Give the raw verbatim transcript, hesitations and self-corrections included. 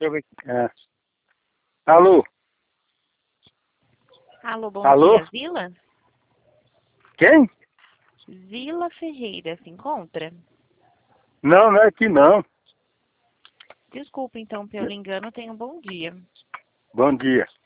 Deixa eu ver. É. Alô? Alô, bom Alô? dia, Zila? Quem? Zila Ferreira, se encontra? Não, não é aqui não. Desculpa, então, pelo engano, tenha um bom dia. Bom dia.